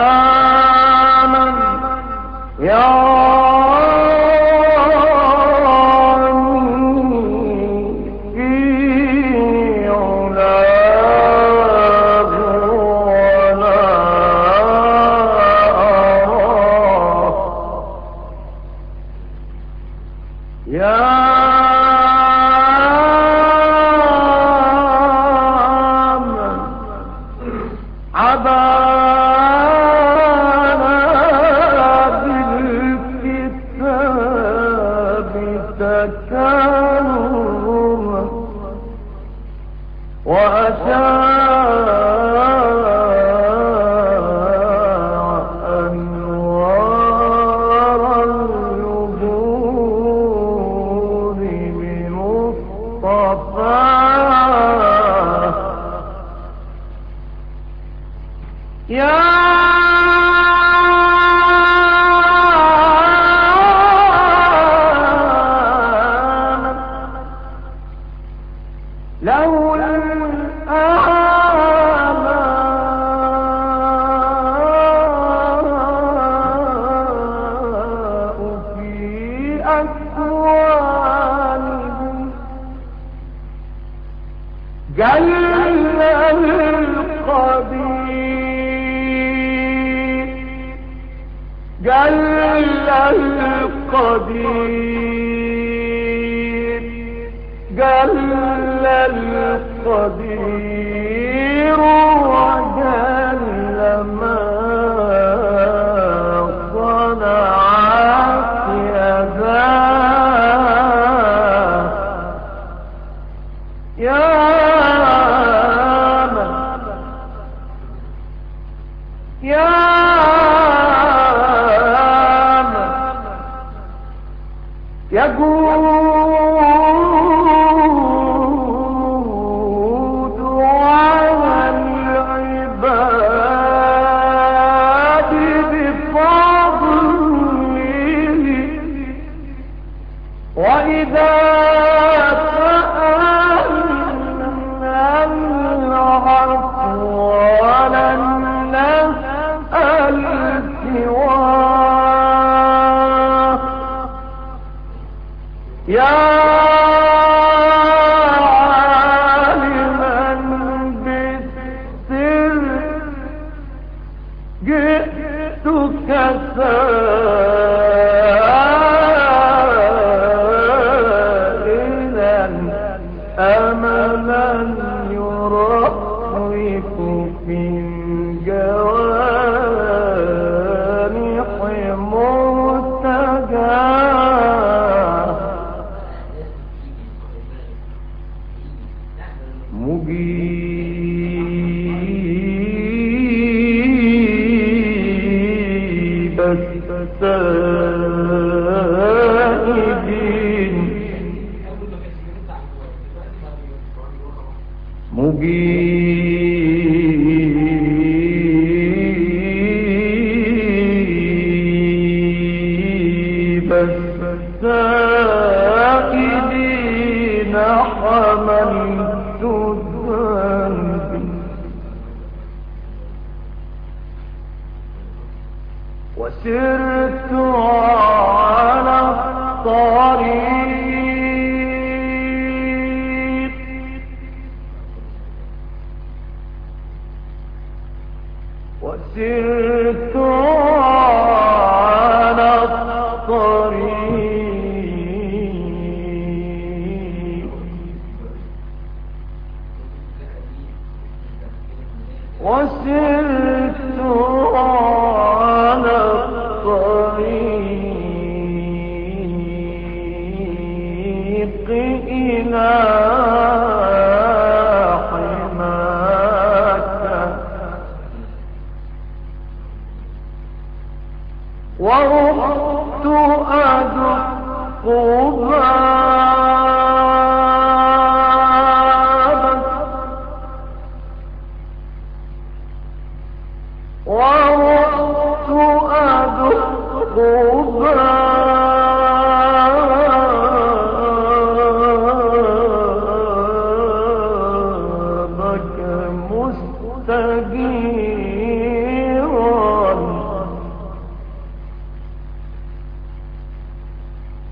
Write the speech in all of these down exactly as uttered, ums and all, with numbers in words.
مستجيرا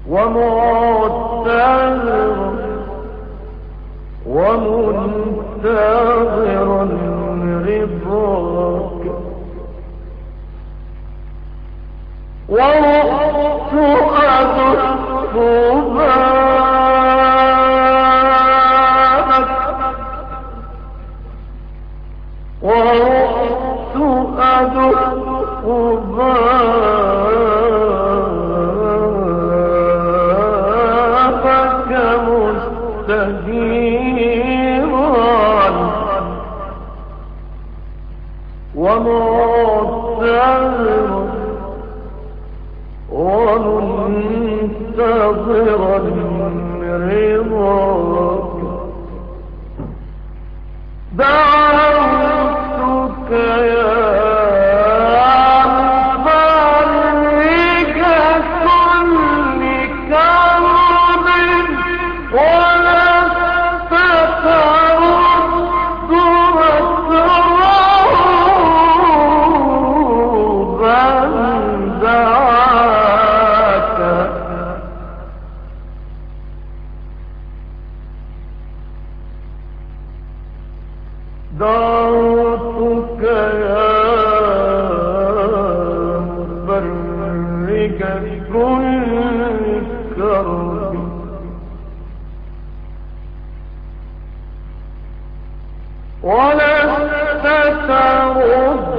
ومعتذر ومنتظر رضاك ورحت أدق بابك ورحت أدق بابك مستجيرا ومعتذرا ومنتظرا رضاك دعوتك يا مفرج كل كرب ولست ترد مكروبا دعاك دعوتك يا مفرج كل كرب ولست ترد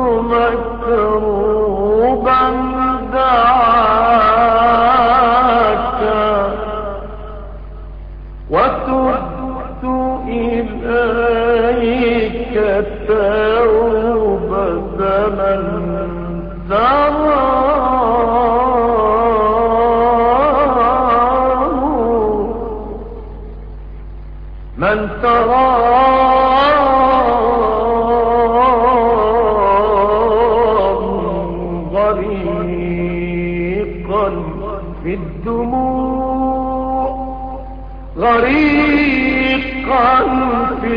مكروبا دعاك وتبت إليك توبة من تراه من تراه غريقا في الدموع غريقا في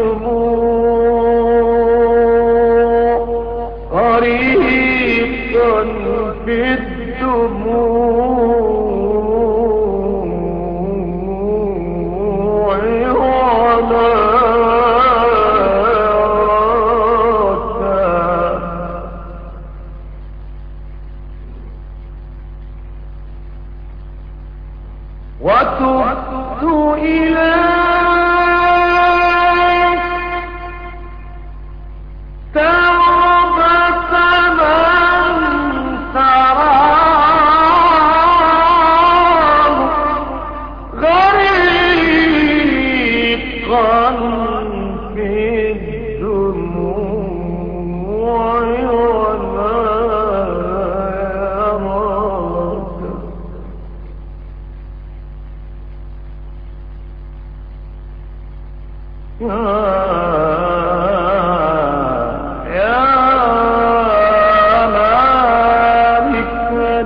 الدموع غريقا في الدموع وناك وتبت إليك توبة من تراه غريقا في الدموع ولا يراك يا مالك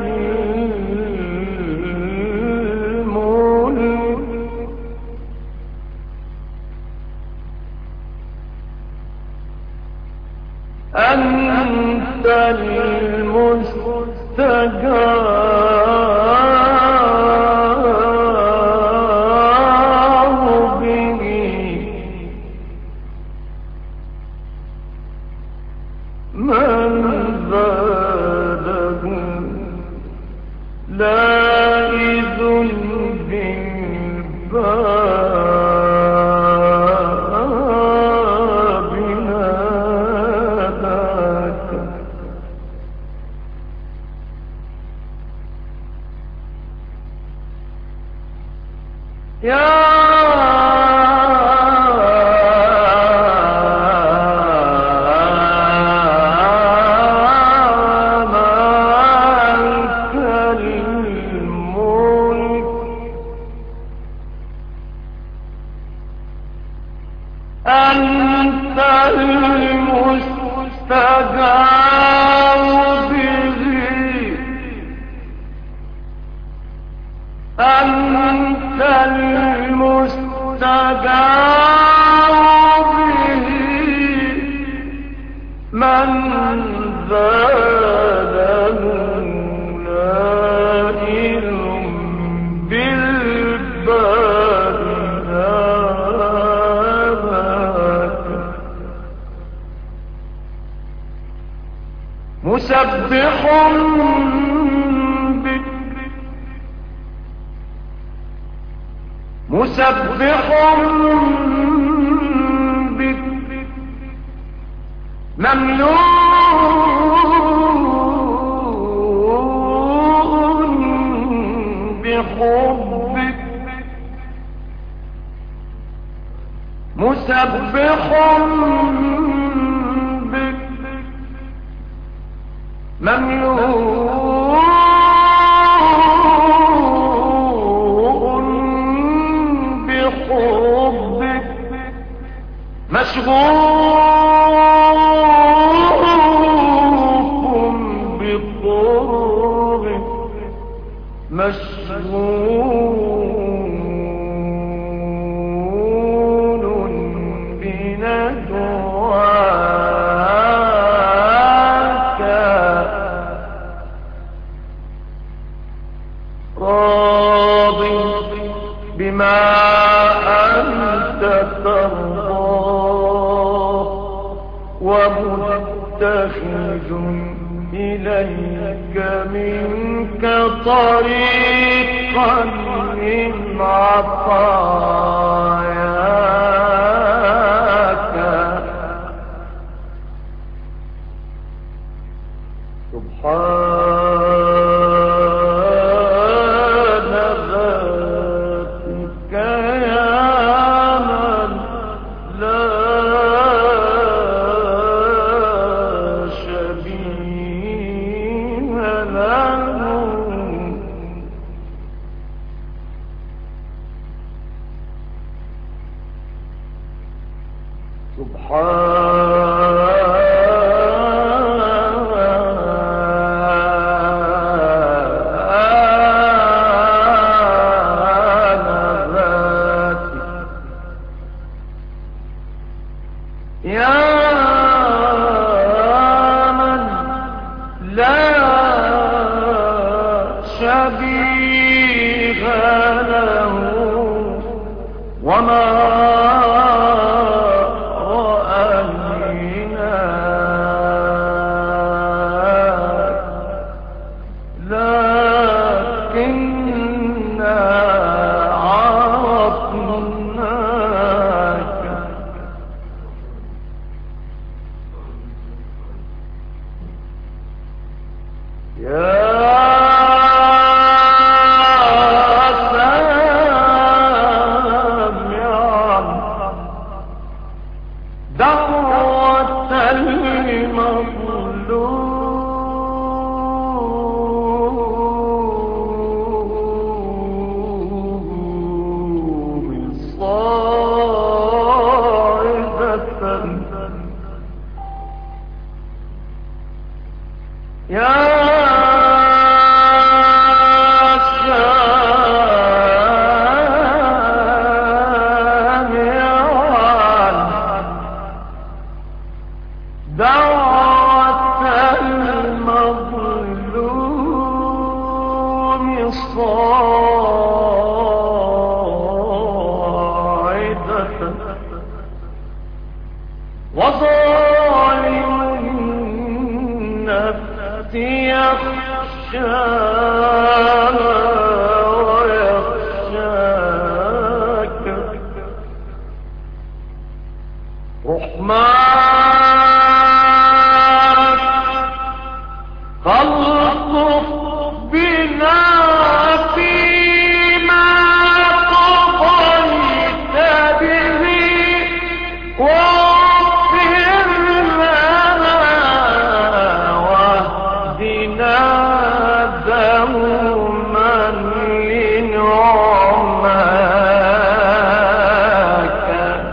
الملك أنت المستجاب به من زاده لائذ بالباب ناداك يا أنت المستجاب به أنت المستجاب مسبح بك مسبح بك مملوء بحبك مسبح بك مملوء بحبك مشغوف بقربك مشغول بنجواك راضي بما أنت ترضى ومتخذ إليك منك طريقا من عطاياك سبحان ذاتك يا من لا شبيه له سبحان ذاتك يا من لا شبيه له وما لكننا عرفناك يا سامعا دعوة المظلوم يا سامعا دعوة المظلوم صاعدة وظالم النفس يخشاها ويخشاك رحمن فالطف بنا فيما قضيت به واغفر لنا واهدنا دوما لنعماك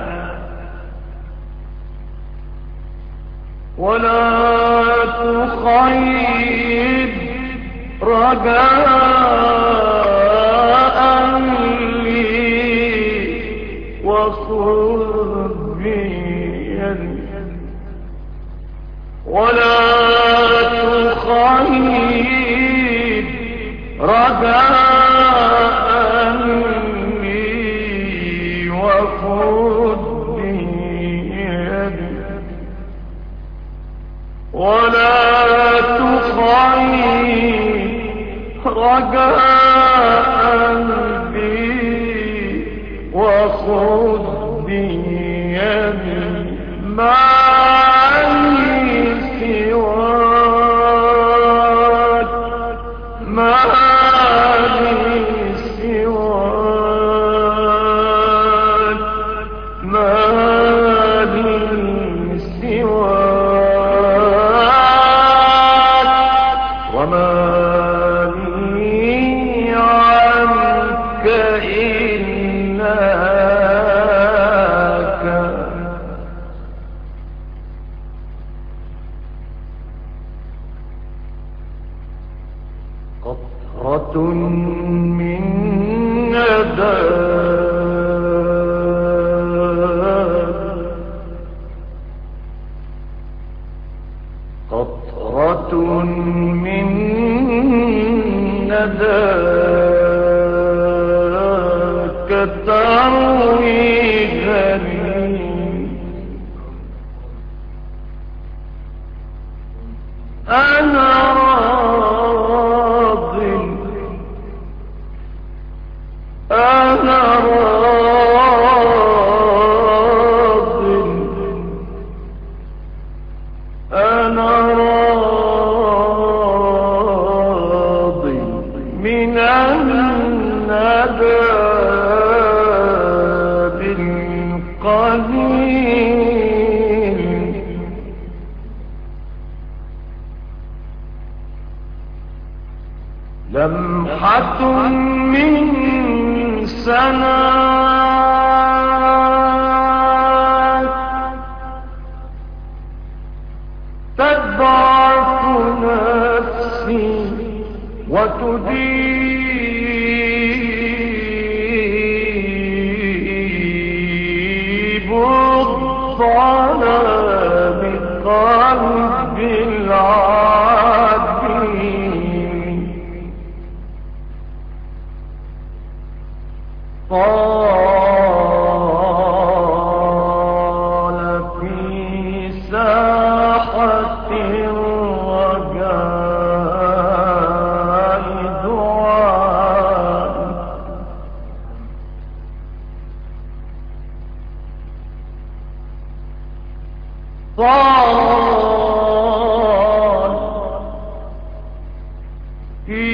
ولا تخيب رجاء لي وخذ بيدي ولا تخيب رجاء لي وخذ بيدي ولا خير رجاء بي وخذ بيدي ما قطرة من ندى قطرة من نداك تروي غريب أنا راض أنا راض أنا راض من الندى بالقليل لمحة من سناك تتبعث نفسي وتديب الظلام بقلب العادي طال في ساحة الرجاء دعاء طال في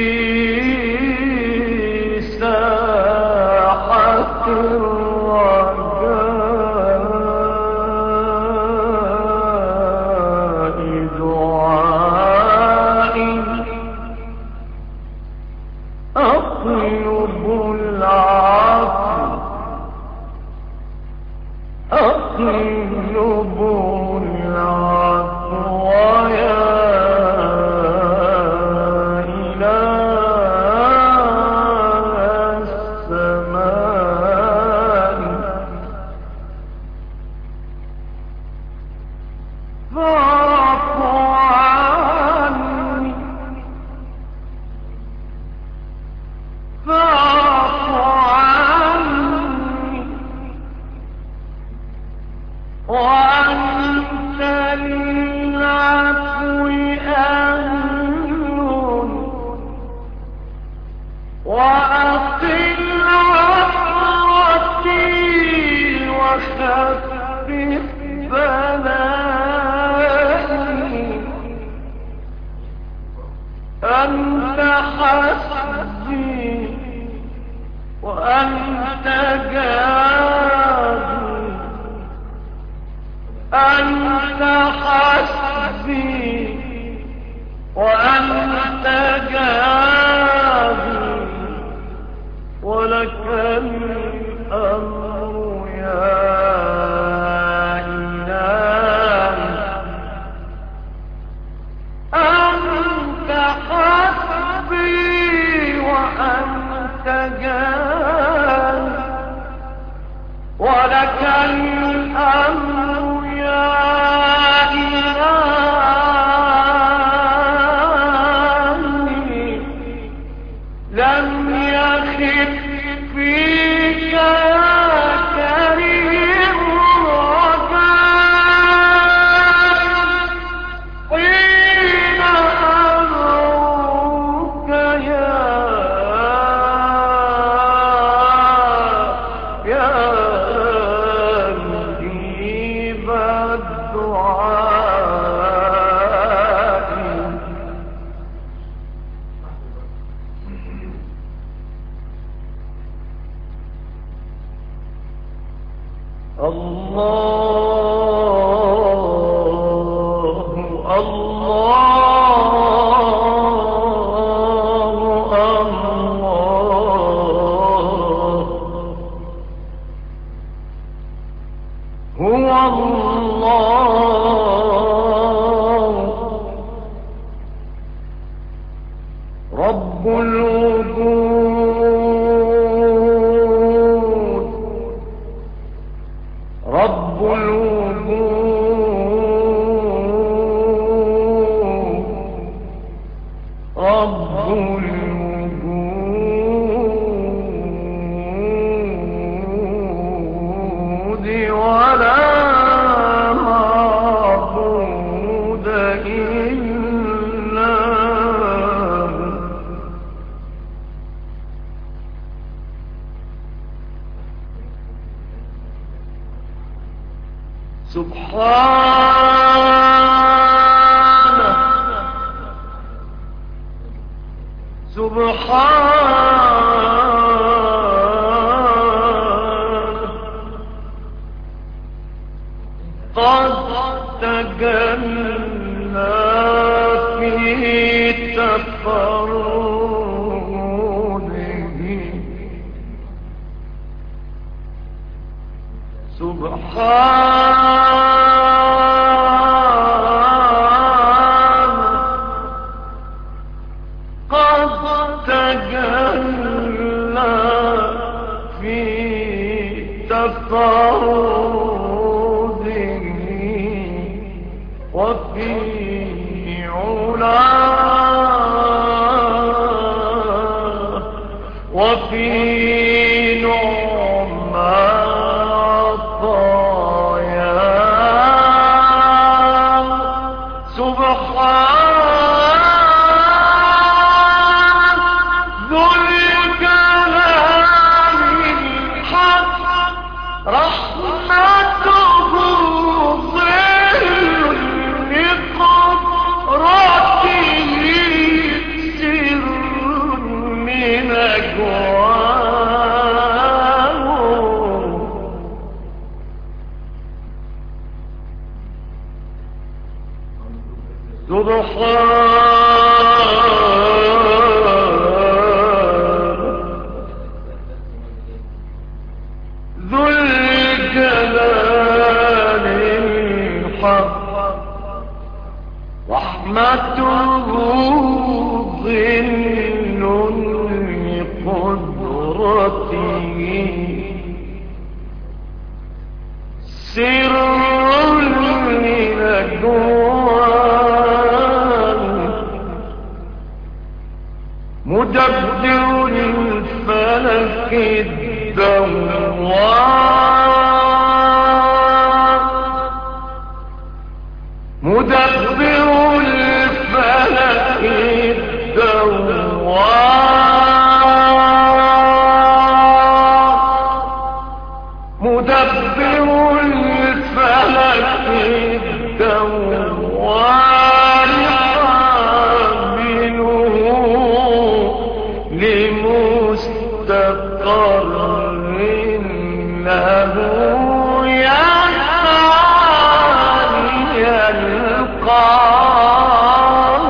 أطلب العفو أطلب العفو يا إله السماء فاعف عني فاعف عني وأنت للعفو أهل وأقل عثرتي وخفف بلائي أنت حسبي وأنت جابي أنت حسبي وأنت جابي ولك الأمر يا إلهي أنت حسبي وأنت جابي ولك الأمر يا إلهي لم يخف فيك يا كريم رجاء حين رب الوجود رب الوجود رب الوجود ولا معبود إلا سبحانه سبحانه قد تجلى في تفرده سبحانه قد تجلى في تفرده وفي علاه وفي نعمة عطاياه سبحان ذو الجلال الحق رحمته ظل لقدرته سر من أجواه سبحان ذو الجلال الحق رحمته ظل لقدرته سر من أجواه مدبر الفلك الدوار مدبر الفلك الدوار مدبر الفلك الدوار حامله لمستقر له يلقاه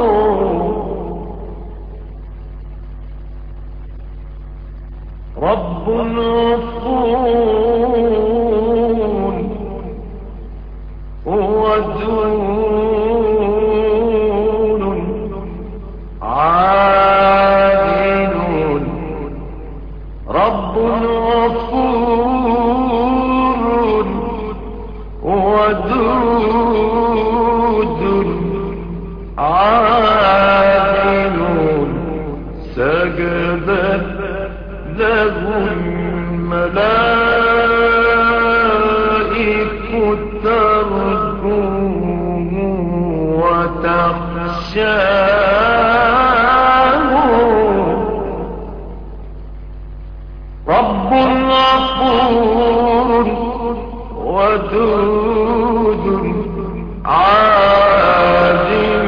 رب غفور ودود عادل رب غفور ودود عادل سجدت له الملائكة ترجوه وتخشاه رب غفور ودود عادل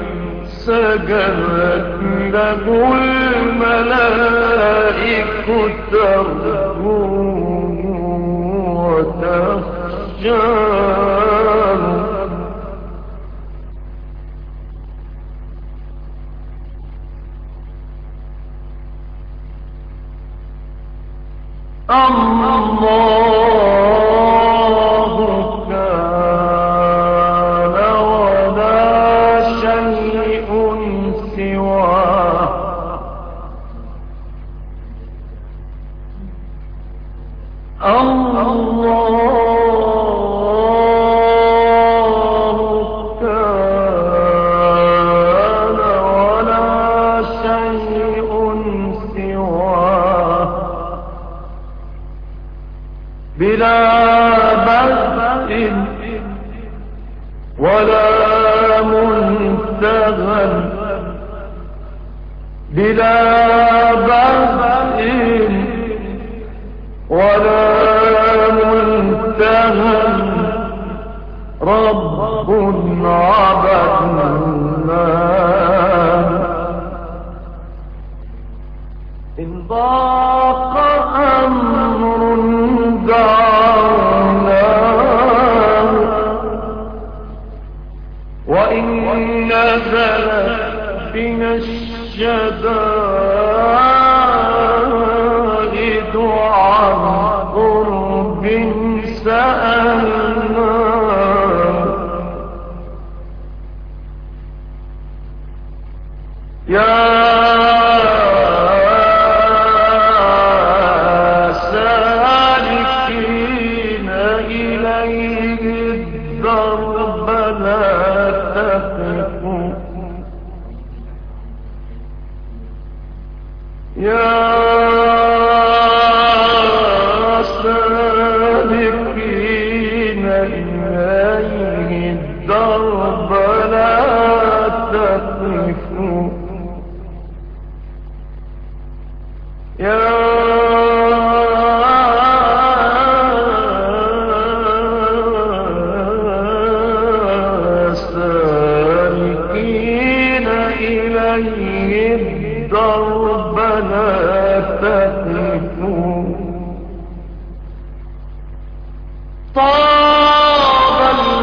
سجدت له الملائكة ترجوه وتخشاه الله كان ولا شيء سواه الله كان ولا شيء سواه بلا بدء ولا منتهى بلا بدء ولا منتهى رب عبدناه إن ضاق أمر دعوناه وإن نزل بنا الشدائد عن قرب سألناه يا سالكين إليه الدرب لا تقفوا يا سالكين إليه الدرب لا تقفوا يا سالكين إليه الدرب لا تقفوا طاب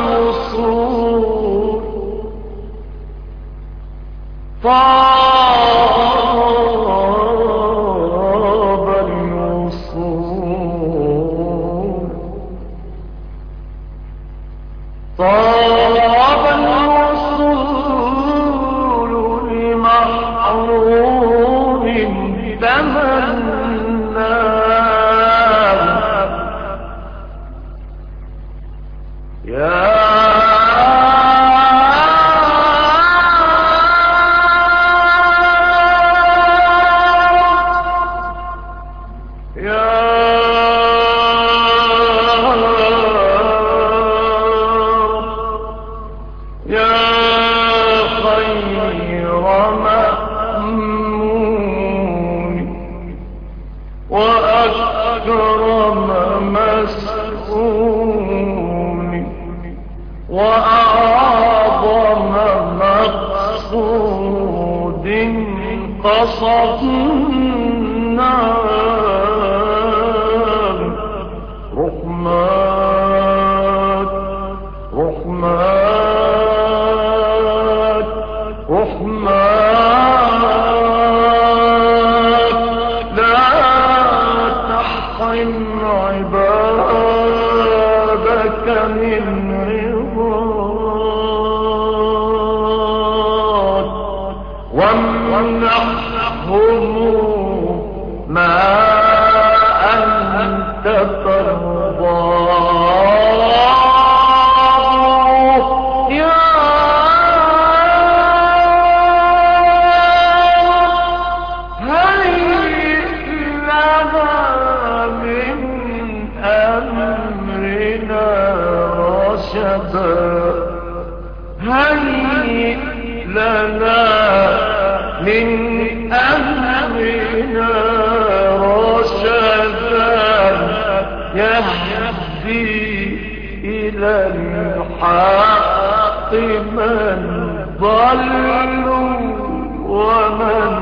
الوصول طاب الوصول طاب الوصول لمحروم تمناه يا وأكرم مسؤول وأعظم مقصود قصدنا رحمن رحمن رحمن عبادك من رضاك وامنحهم ما أنت ترضاه يا هيئ لنا من أمرنا رشدا هيئ لنا من أمرنا رشدا يهدي إلى الحق من ضلوا ومن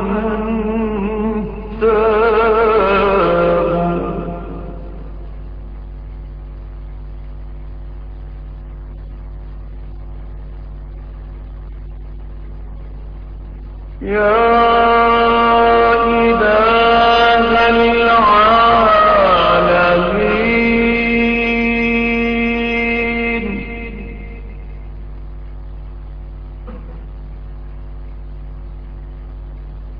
تابوا يا إله العالمين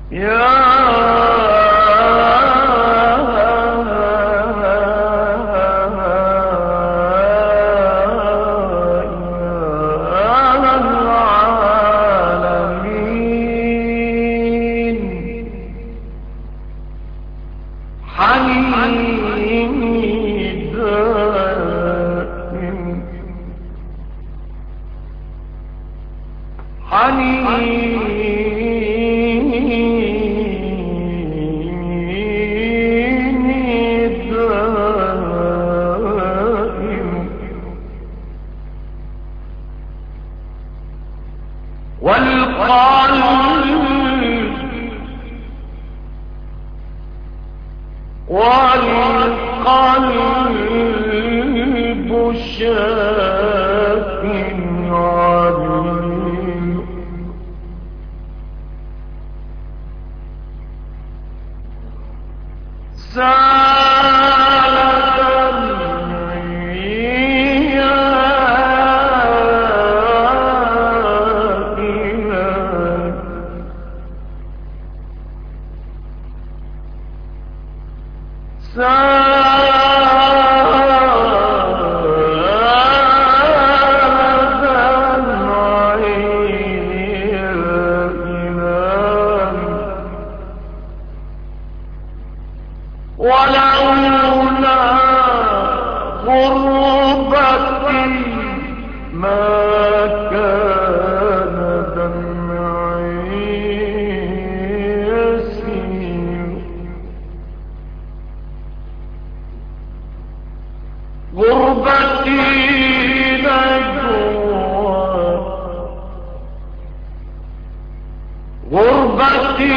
والقلب شاك عليم ولولا غربتي ما كان دمعي يسيل غربتي نجوى غربتي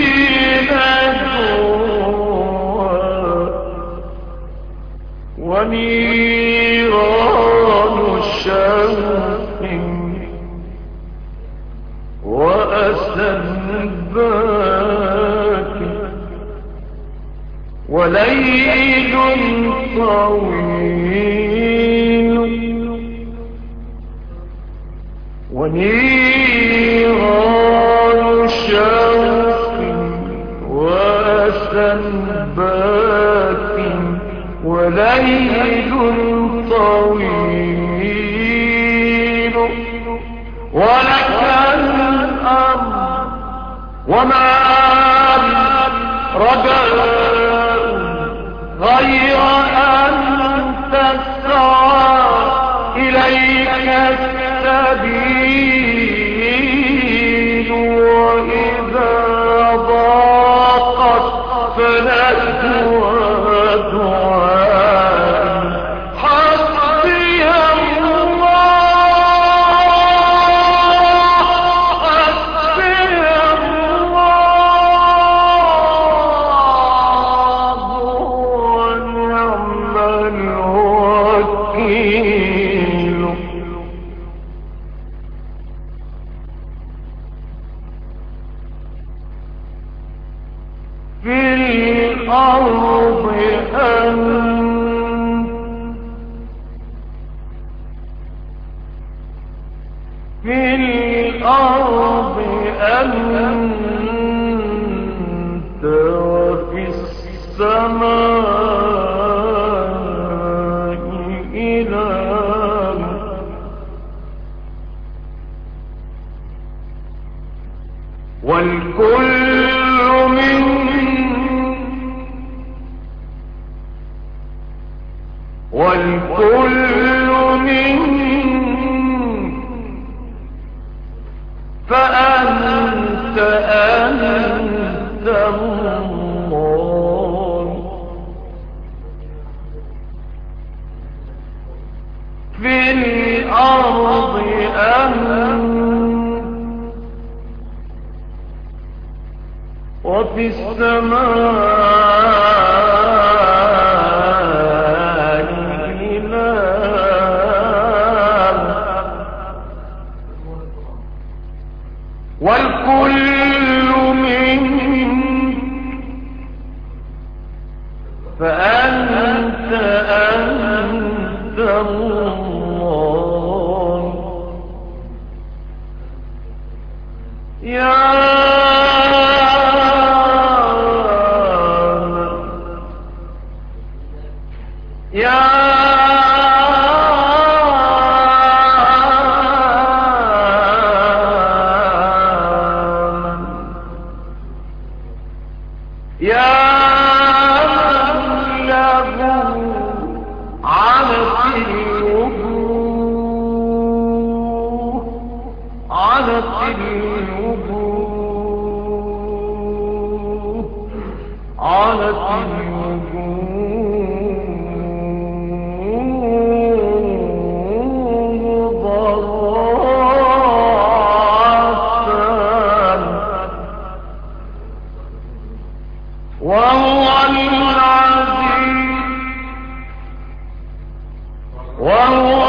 ونيران شوق وأسى باكي وليل طويل ونيران شوق وأسى باكي وليل طويل ولك الأمر وما رجاء غير أن تسعى إليك السبيل وإذا ضاقت فنجوى في الأرض أنت في الأرض أنت وفي السماء إله والكل من والكل من فأنت أنت الله في الأرض أنت وفي السماء والكل منك فأنت أنت الله يا الوجوه علت الوجوه ضراعة وهو العزيز وهو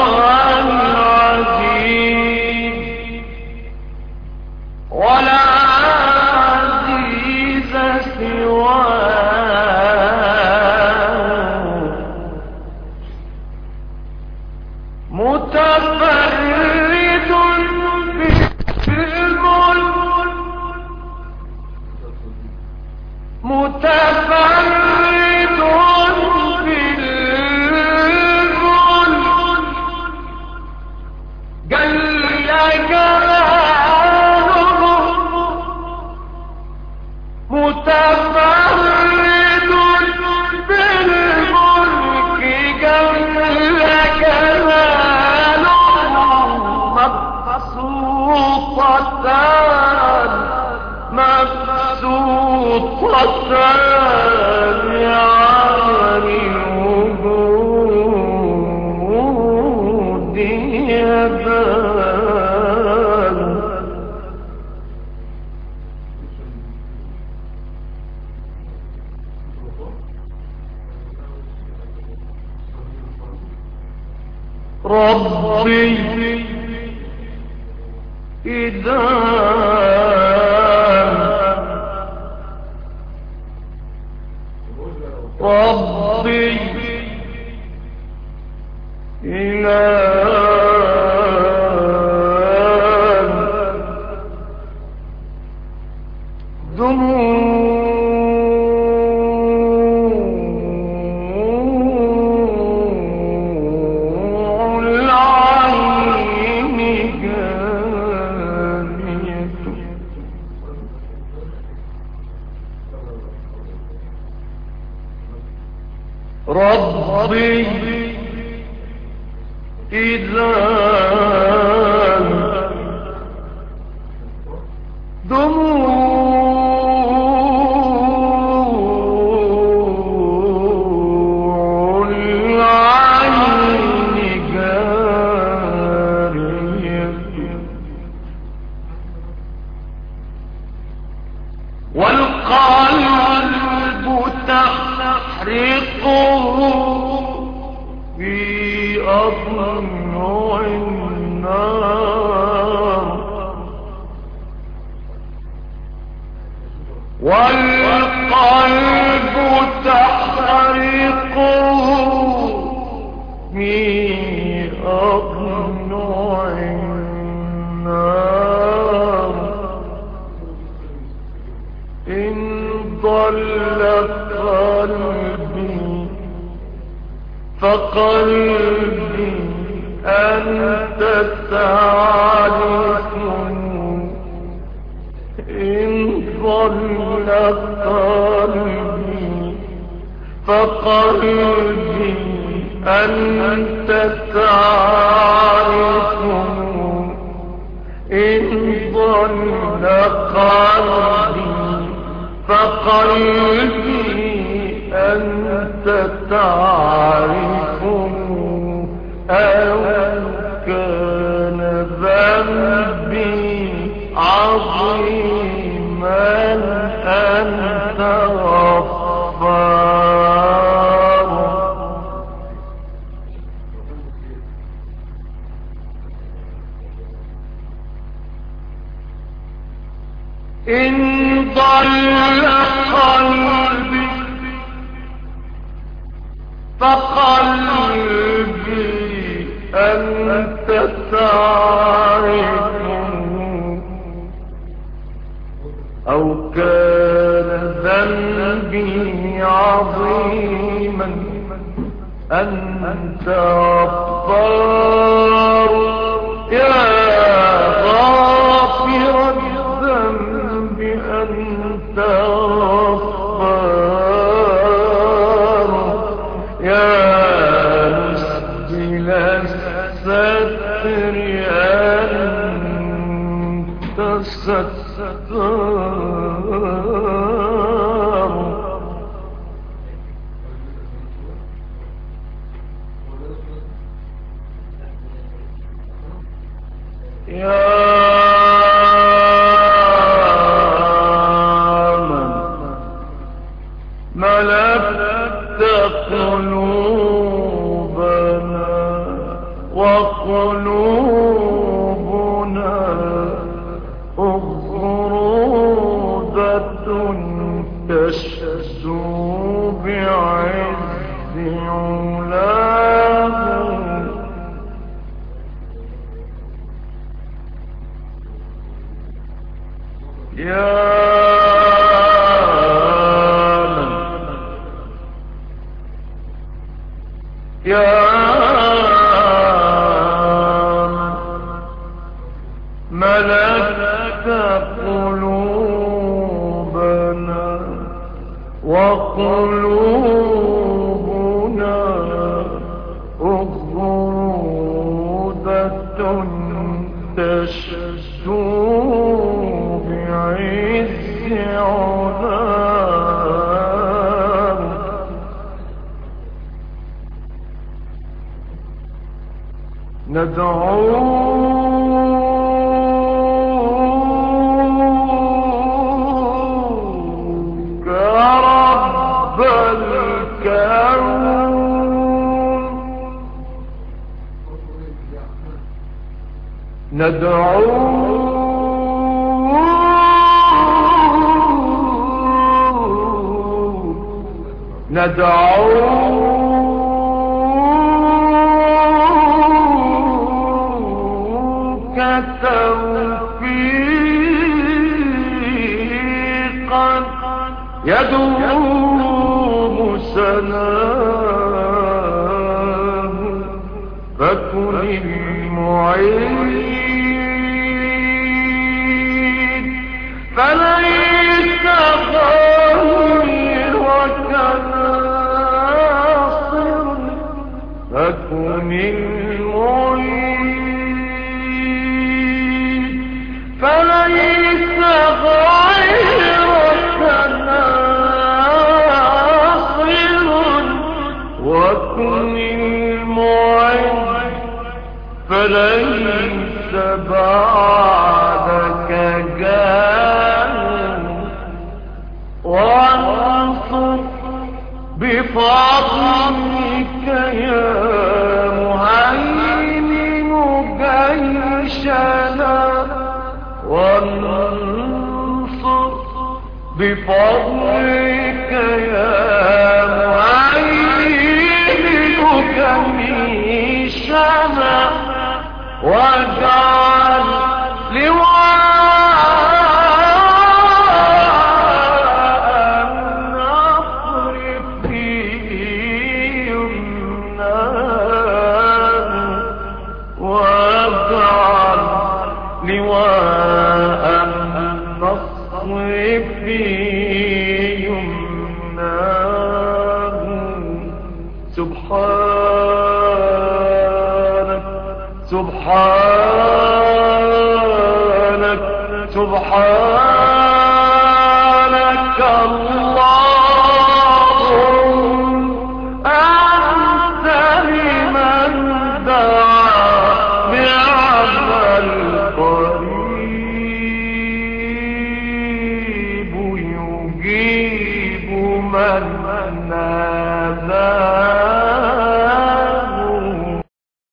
العزيز ولا عزيز سواه متفرد بالملك متفرد بالملك جل جلاله متفرد بالملك جل جلاله مبسوطتان مبسوطتان عن الوجود يدان ربي إذا ربي إله دموع العين جارية ربي إذا دموع العين جارية والقلب تحرقه في أضلع النار والقلب تحرقه في أضلع النار إن ضل قلبي فقلبي أنت تعرف إن ضل قلبي فقلبي أنت تعرف إن ضل قلبي فقلبي أنت تعرف أو كان ذنبي عظيما أنت غفار إن ضل قلبي فقلبي أنت تعرف أو كان ذنبي عظيما أنت غفار يا غافر الذنب أنت غفار يا مسبل الستر أنت ستار ندعوك توفيقا يدوم سلام فكن المعين فليس غيرك ناصر فكن المعين فليس غيرك ناصر وكن المعين فليس بعدك جان وانصر بفضلك يا مهيمن جيشنا وانصر بفضلك يا مهيمن جيشنا واجعل لواء النصر في يمناه واجعل لواء النصر في يمناه سبحانك سبحانك سبحانك الله